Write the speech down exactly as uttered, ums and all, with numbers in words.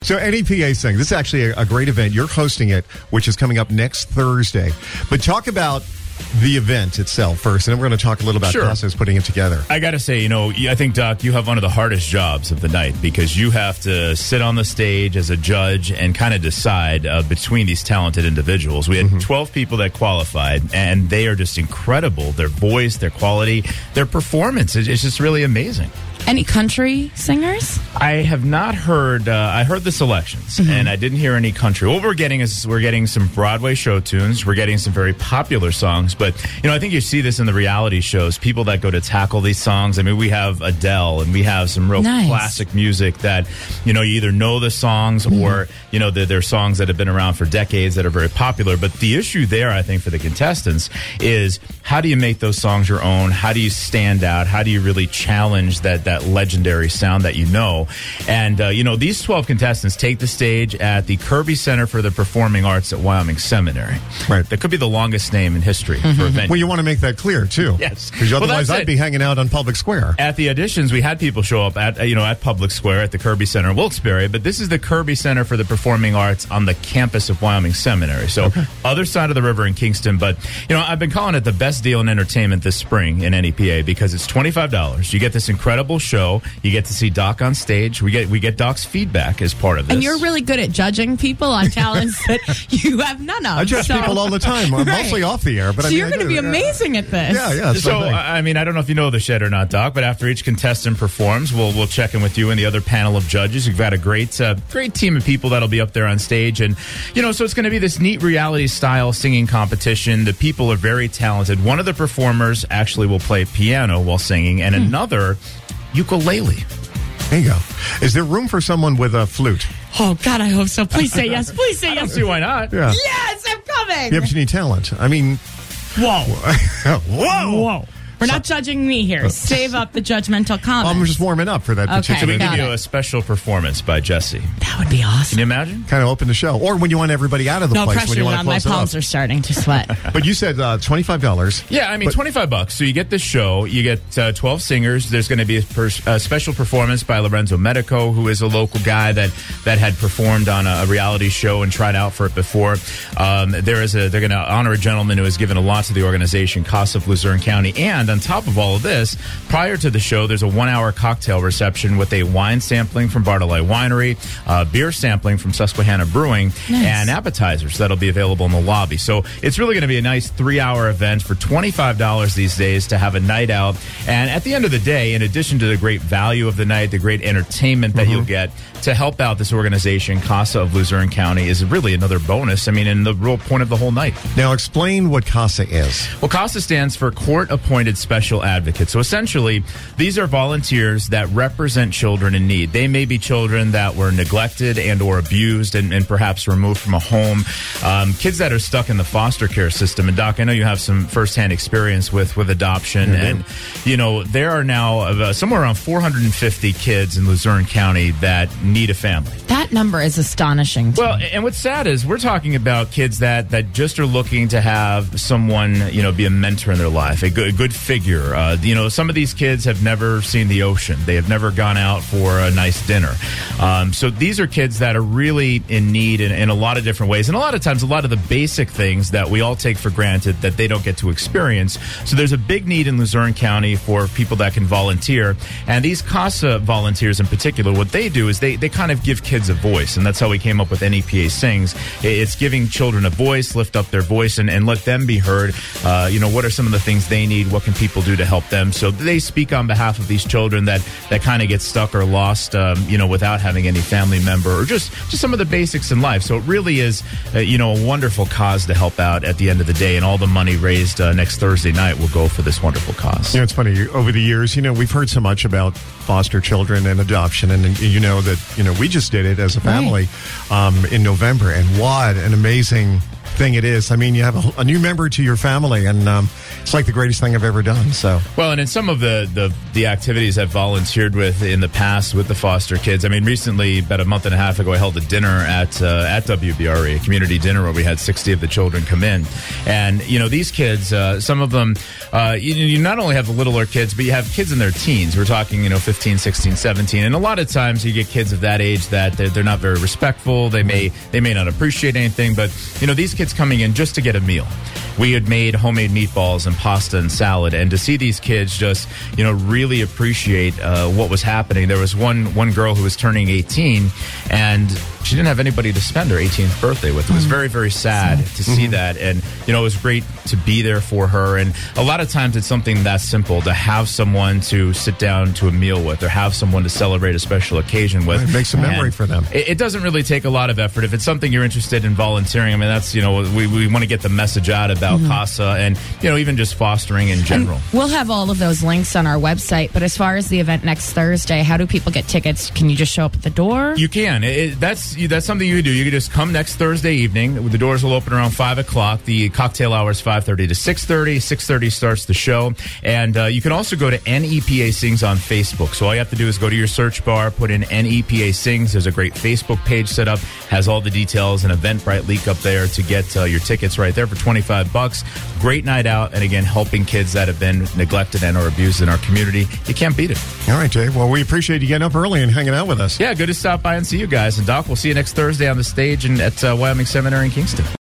So N E P A Sing, this is actually a, a great event. You're hosting it, which is coming up next Thursday. But talk about the event itself first, and then we're going to talk a little about Sure. Casa's putting it together. I got to say, you know, I think, Doc, you have one of the hardest jobs of the night because you have to sit on the stage as a judge and kind of decide uh, between these talented individuals. We had mm-hmm. twelve people that qualified, and they are just incredible. Their voice, their quality, their performance is it's just really amazing. Any country singers? I have not heard. Uh, I heard the selections, mm-hmm. and I didn't hear any country. What we're getting is we're getting some Broadway show tunes. We're getting some very popular songs. But you know, I think you see this in the reality shows. People that go to tackle these songs. I mean, we have Adele, and we have some real nice. classic music that you know you either know the songs mm-hmm. or you know they're, they're songs that have been around for decades that are very popular. But the issue there, I think, for the contestants is how do you make those songs your own? How do you stand out? How do you really challenge that? that legendary sound that you know. And, uh, you know, these twelve contestants take the stage at the Kirby Center for the Performing Arts at Wyoming Seminary. Right. That could be the longest name in history mm-hmm. for a venue. Well, you want to make that clear, too. Yes. Because otherwise well, I'd be hanging out on Public Square. At the auditions, we had people show up at, you know, at Public Square at the Kirby Center in Wilkes-Barre, but this is the Kirby Center for the Performing Arts on the campus of Wyoming Seminary. So, okay. other side of the river in Kingston. But, you know, I've been calling it the best deal in entertainment this spring in N E P A because it's twenty-five dollars. You get this incredible show. You get to see Doc on stage. We get we get Doc's feedback as part of this. And you're really good at judging people on talents that you have none of. I judge so. people all the time, right. mostly off the air. But so I mean, you're going to be amazing at this. Yeah, yeah. So, I mean, I don't know if you know the shed or not, Doc, but after each contestant performs, we'll we'll check in with you and the other panel of judges. We've got a great uh, great team of people that'll be up there on stage. And, you know, so it's going to be this neat reality-style singing competition. The people are very talented. One of the performers actually will play piano while singing, and hmm. another ukulele. There you go. Is there room for someone with a flute? Oh, God, I hope so. Please say yes. Please say yes. See why not? Yeah. Yes, I'm coming. Yeah, but you need talent. I mean... Whoa. Whoa. Whoa. We're not judging me here. Save up the judgmental comments. I'm just warming up for that okay, particular. So we give it. you a special performance by Jesse. That would be awesome. Can you imagine? Kind of open the show. Or when you want everybody out of the no place. pressure when you want on. to close My it palms up. are starting to sweat. But you said uh, twenty-five dollars. Yeah, I mean, but, twenty-five bucks. So you get this show. You get uh, twelve singers. There's going to be a, pers- a special performance by Lorenzo Medico, who is a local guy that, that had performed on a, a reality show and tried out for it before. Um, there is a, they're going to honor a gentleman who has given a lot to the organization, Casa of Luzerne County. And on top of all of this, prior to the show, there's a one-hour cocktail reception with a wine sampling from Bartolai Winery, uh, beer sampling from Susquehanna Brewing, nice. and appetizers that'll be available in the lobby. So it's really going to be a nice three-hour event for twenty-five dollars these days to have a night out. And at the end of the day, in addition to the great value of the night, the great entertainment that mm-hmm. you'll get to help out this organization, Casa of Luzerne County, is really another bonus. I mean, and the real point of the whole night. Now, explain what Casa is. Well, CASA stands for Court-Appointed Special Advocate. So essentially, these are volunteers that represent children in need. They may be children that were neglected and or abused and, and perhaps removed from a home. Um, kids that are stuck in the foster care system. And, Doc, I know you have some firsthand experience with, with adoption. Mm-hmm. And, you know, there are now uh, somewhere around four hundred fifty kids in Luzerne County that need a family. That number is astonishing. Well, and what's sad is we're talking about kids that, that just are looking to have someone, you know, be a mentor in their life, a good, a good figure. Uh, you know, some of these kids have never seen the ocean. They have never gone out for a nice dinner. Um, so these are kids that are really in need in, in a lot of different ways. And a lot of times, a lot of the basic things that we all take for granted that they don't get to experience. So there's a big need in Luzerne County for people that can volunteer. And these CASA volunteers in particular, what they do is they, they kind of give kids a voice. And that's how we came up with N E P A Sings. It's giving children a voice, lift up their voice, and, and let them be heard. Uh, you know, what are some of the things they need? What can people do to help them? So they speak on behalf of these children that, that kind of get stuck or lost, um, you know, without having any family member or just, just some of the basics in life. So it really is, uh, you know, a wonderful cause to help out at the end of the day. And all the money raised uh, next Thursday night will go for this wonderful cause. You know, it's funny. Over the years, you know, we've heard so much about foster children and adoption. And, and you know that, you know, we just did it as a family um, in November. And what an amazing thing it is. I mean, you have a, a new member to your family, and um, it's like the greatest thing I've ever done. So, well, and in some of the, the, the activities I've volunteered with in the past with the foster kids, I mean, recently, about a month and a half ago, I held a dinner at uh, at W B R E, a community dinner where we had sixty of the children come in. And, you know, these kids, uh, some of them, uh, you, you not only have the littler kids, but you have kids in their teens. We're talking, you know, fifteen, sixteen, seventeen. And a lot of times you get kids of that age that they're, they're not very respectful. They may, they may not appreciate anything, but, you know, these kids coming in just to get a meal. We had made homemade meatballs and pasta and salad, and to see these kids just, you know, really appreciate uh, what was happening. There was one one girl who was turning eighteen, and she didn't have anybody to spend her eighteenth birthday with. It was very, very sad to see that, and, you know, it was great to be there for her. And a lot of times it's something that simple, to have someone to sit down to a meal with, or have someone to celebrate a special occasion with. It makes a memory And for them. It, it doesn't really take a lot of effort. If it's something you're interested in volunteering, I mean, that's, you know, we, we want to get the message out about Mm-hmm. CASA and, you know, even just fostering in general. And we'll have all of those links on our website. But as far as the event next Thursday, how do people get tickets? Can you just show up at the door? You can. It, it- that's that's something you can do. You can just come next Thursday evening. The doors will open around five o'clock. The cocktail hour is five thirty to six thirty. six thirty starts the show. And uh, you can also go to N E P A Sings on Facebook. So all you have to do is go to your search bar, put in N E P A Sings. There's a great Facebook page set up. Has all the details, an Eventbrite link up there to get uh, your tickets right there for twenty-five bucks. Great night out. And again, helping kids that have been neglected and or abused in our community. You can't beat it. All right, Jay. Well, we appreciate you getting up early and hanging out with us. Yeah, good to stop by and see you guys. And Doc, we'll see you next Thursday on the stage and at uh, Wyoming Seminary in Kingston.